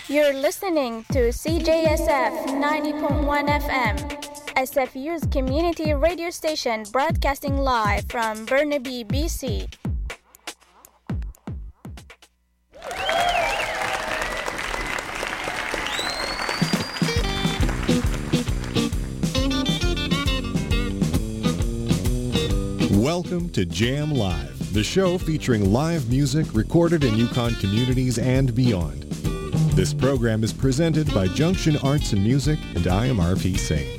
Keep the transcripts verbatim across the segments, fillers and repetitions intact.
You're listening to C J S F ninety point one F M, S F U's community radio station broadcasting live from Burnaby, B C. Welcome to Jam Live, the show featuring live music recorded in Yukon communities and beyond. This program is presented by Junction Arts and Music, and I am R P Singh.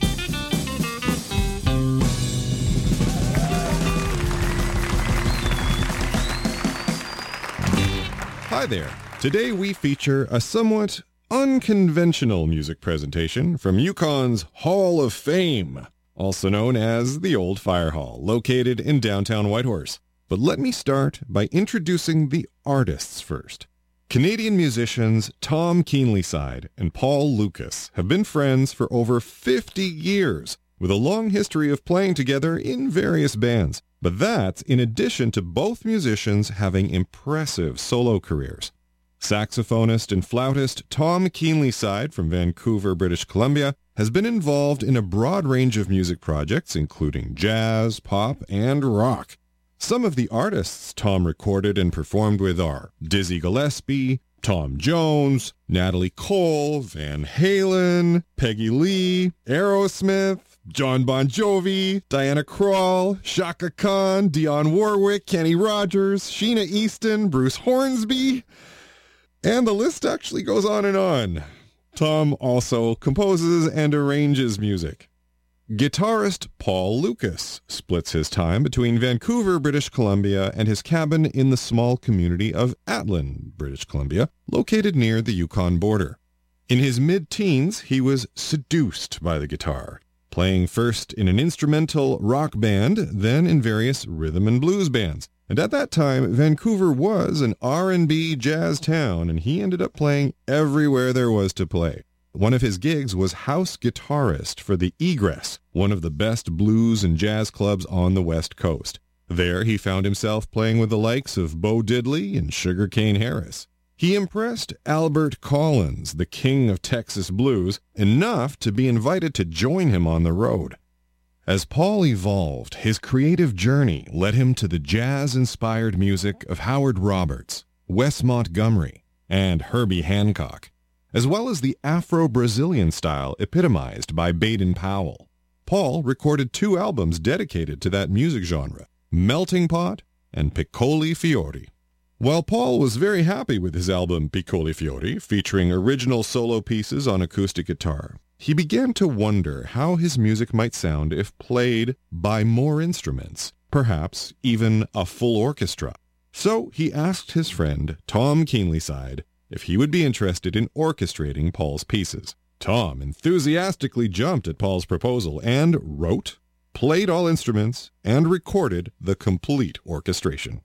Hi there. Today we feature a somewhat unconventional music presentation from Yukon's Hall of Fame, also known as the Old Fire Hall, located in downtown Whitehorse. But let me start by introducing the artists first. Canadian musicians Tom Keenlyside and Paul Lucas have been friends for over fifty years, with a long history of playing together in various bands. But that's in addition to both musicians having impressive solo careers. Saxophonist and flautist Tom Keenlyside from Vancouver, British Columbia, has been involved in a broad range of music projects, including jazz, pop, and rock. Some of the artists Tom recorded and performed with are Dizzy Gillespie, Tom Jones, Natalie Cole, Van Halen, Peggy Lee, Aerosmith, John Bon Jovi, Diana Krall, Chaka Khan, Dionne Warwick, Kenny Rogers, Sheena Easton, Bruce Hornsby, and the list actually goes on and on. Tom also composes and arranges music. Guitarist Paul Lucas splits his time between Vancouver, British Columbia, and his cabin in the small community of Atlin, British Columbia, located near the Yukon border. In his mid-teens, he was seduced by the guitar, playing first in an instrumental rock band, then in various rhythm and blues bands. And at that time, Vancouver was an R and B jazz town, and he ended up playing everywhere there was to play. One of his gigs was house guitarist for the Egress, one of the best blues and jazz clubs on the West Coast. There he found himself playing with the likes of Bo Diddley and Sugar Cane Harris. He impressed Albert Collins, the king of Texas blues, enough to be invited to join him on the road. As Paul evolved, his creative journey led him to the jazz-inspired music of Howard Roberts, Wes Montgomery, and Herbie Hancock, as well as the Afro-Brazilian style epitomized by Baden Powell. Paul recorded two albums dedicated to that music genre, Melting Pot and Piccoli Fiori. While Paul was very happy with his album Piccoli Fiori, featuring original solo pieces on acoustic guitar, he began to wonder how his music might sound if played by more instruments, perhaps even a full orchestra. So he asked his friend Tom Keenlyside if he would be interested in orchestrating Paul's pieces. Tom enthusiastically jumped at Paul's proposal and wrote, played all instruments, and recorded the complete orchestration.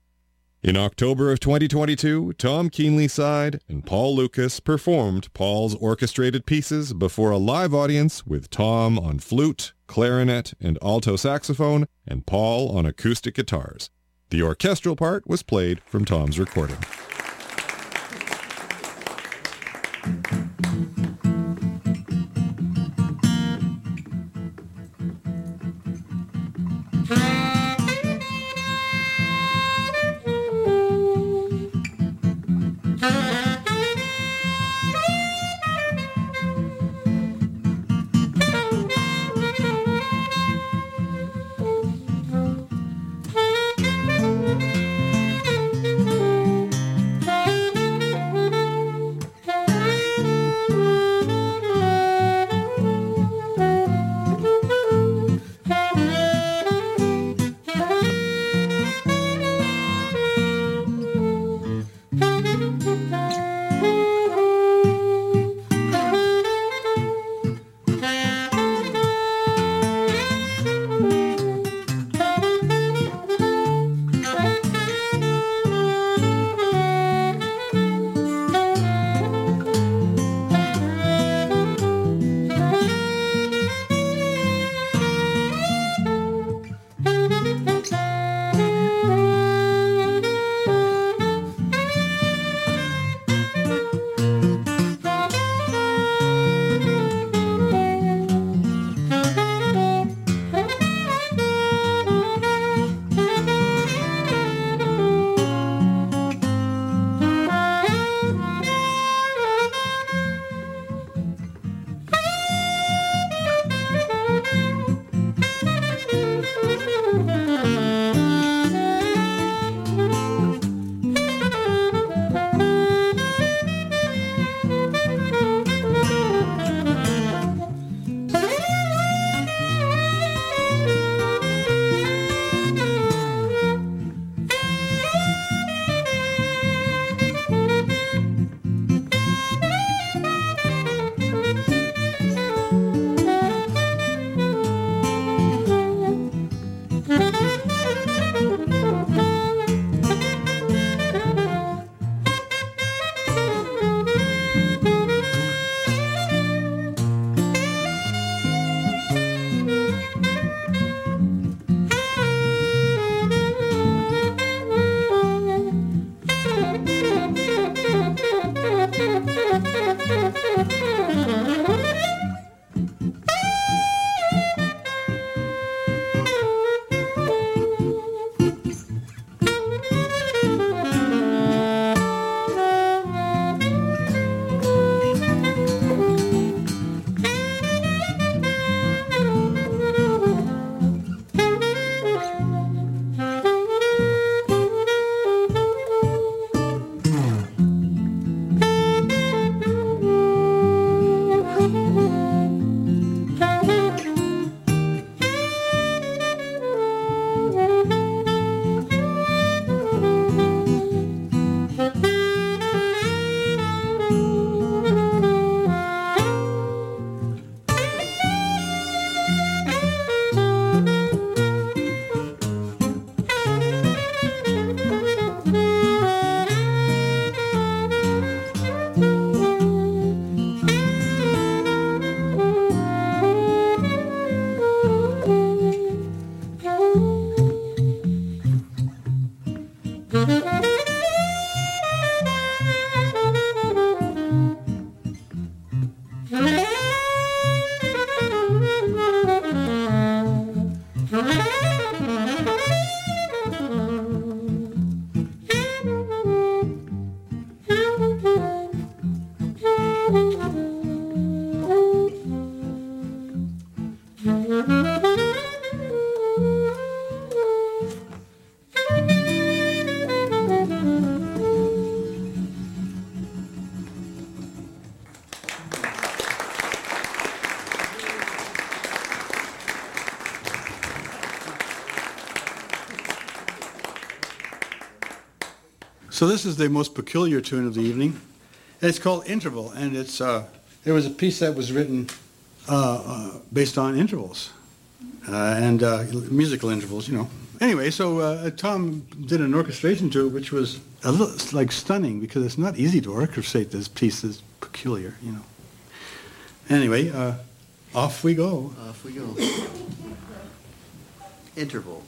In October of twenty twenty-two, Tom Keenlyside and Paul Lucas performed Paul's orchestrated pieces before a live audience with Tom on flute, clarinet, and alto saxophone, and Paul on acoustic guitars. The orchestral part was played from Tom's recording. So this is the most peculiar tune of the evening. It's called Interval, and it's uh, there was a piece that was written uh, uh, based on intervals uh, and uh, musical intervals, you know. Anyway, so uh, Tom did an orchestration to it, which was a little like stunning because it's not easy to orchestrate this piece. It's peculiar, you know. Anyway, uh, off we go. Off we go. Interval.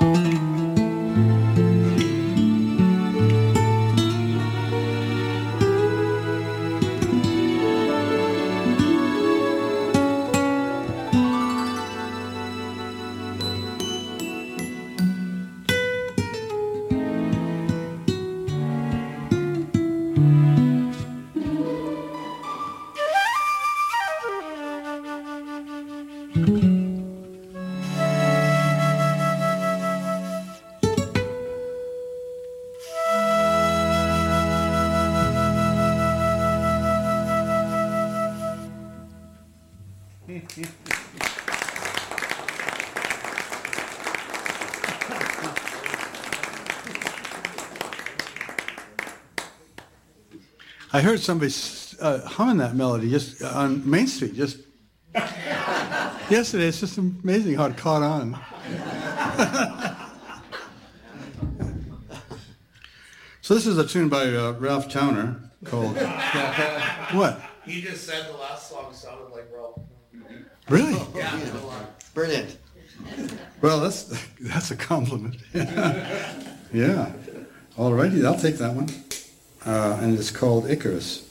I heard somebody uh, humming that melody just on Main Street just yesterday. It's just amazing how it caught on. So this is a tune by uh, Ralph Towner called what? He just said the last song sounded like Ralph. Really? Yeah. Brilliant. Well, that's that's a compliment. Yeah. All righty, I'll take that one. Uh, and it's called Icarus.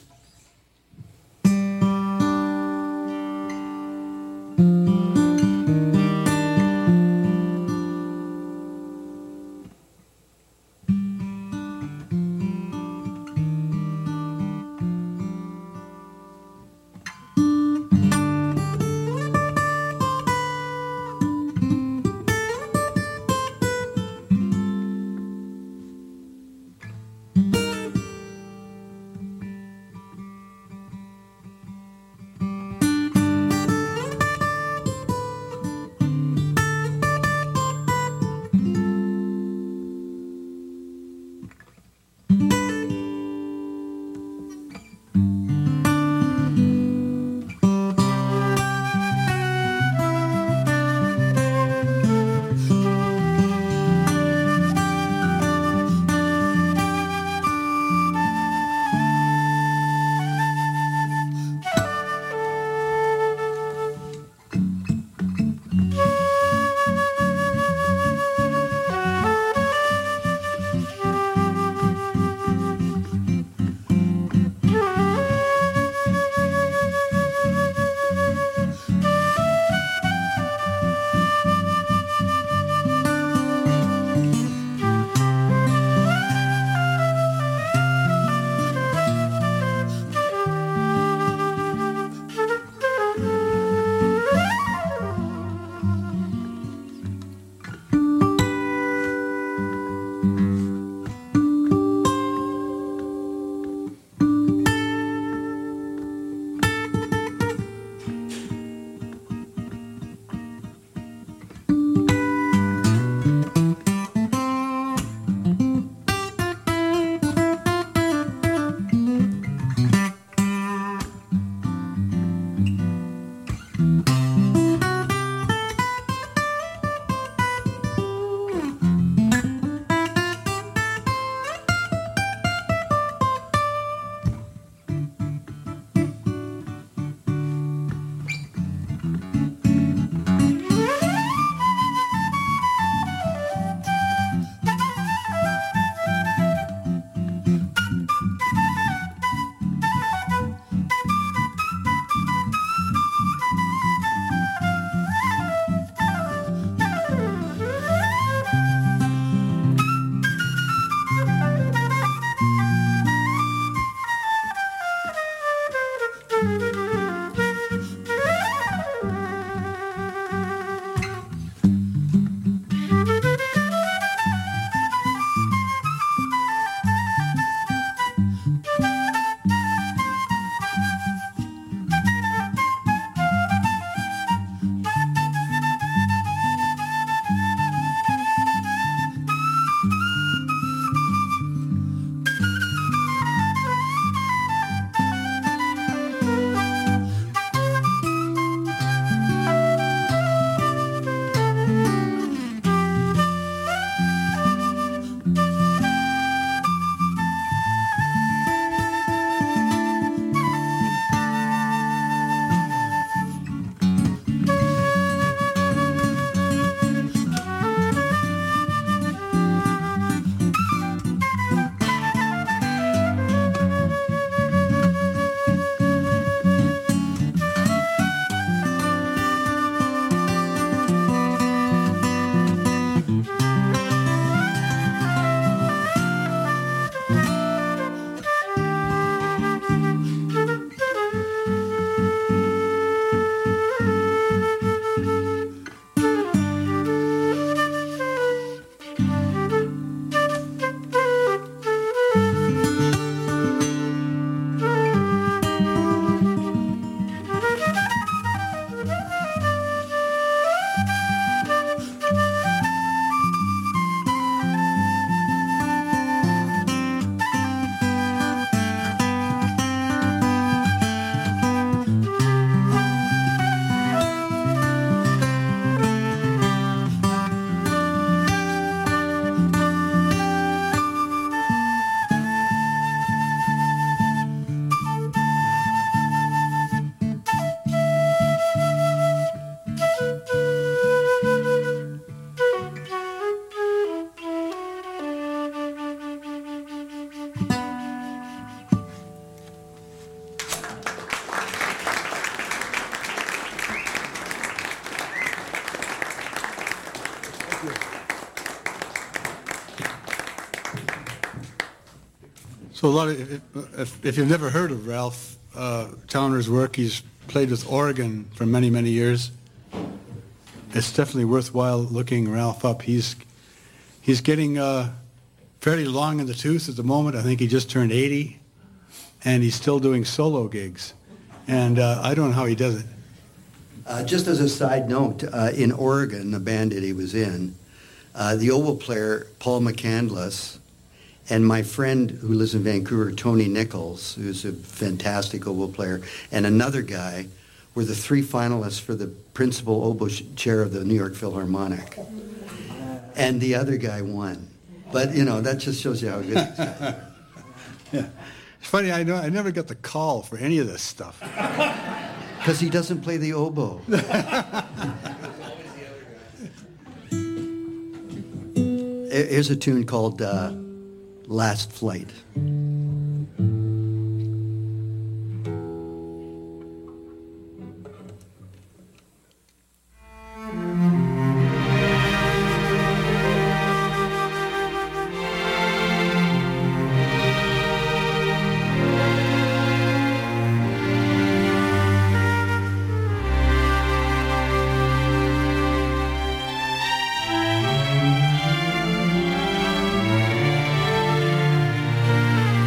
So a lot of, if, if, if you've never heard of Ralph uh, Towner's work, he's played with Oregon for many, many years. It's definitely worthwhile looking Ralph up. He's he's getting uh, fairly long in the tooth at the moment. I think he just turned eighty, and he's still doing solo gigs. And uh, I don't know how he does it. Uh, just as a side note, uh, in Oregon, the band that he was in, uh, the oboe player, Paul McCandless, and my friend who lives in Vancouver, Tony Nichols, who's a fantastic oboe player, and another guy were the three finalists for the principal oboe chair of the New York Philharmonic. And the other guy won. But, you know, that just shows you how good it is. Yeah. It's funny, I know I never got the call for any of this stuff. Because he doesn't play the oboe. Here's a tune called uh, Last Flight. Thank you.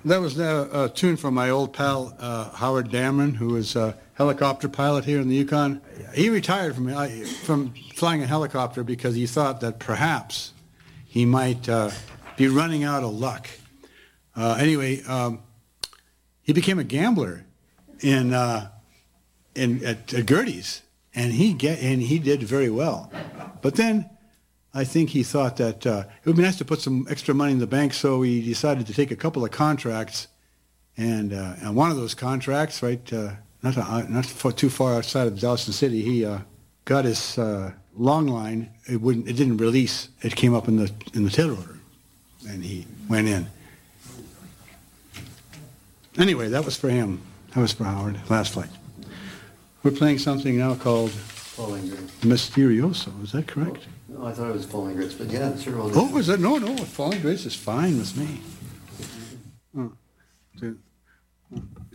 That was a, a tune from my old pal uh, Howard Dameron, who was a helicopter pilot here in the Yukon. He retired from uh, from flying a helicopter because he thought that perhaps he might uh, be running out of luck. Uh, anyway, um, he became a gambler in uh, in at, at Gertie's, and he get and he did very well. But then I think he thought that uh, it would be nice to put some extra money in the bank, so he decided to take a couple of contracts, and uh, and one of those contracts, right, uh, not uh, not for too far outside of Dawson City, he uh, got his uh, long line. It wouldn't, it didn't release. It came up in the in the tail rotor, and he went in. Anyway, that was for him. That was for Howard. Last flight. We're playing something now called Falling Grapes. Mysterioso. Is that correct? No, I thought it was Falling Grapes, but yeah, sure. All Oh, is that? No, no. Falling Grace is fine with me. Oh, two, one.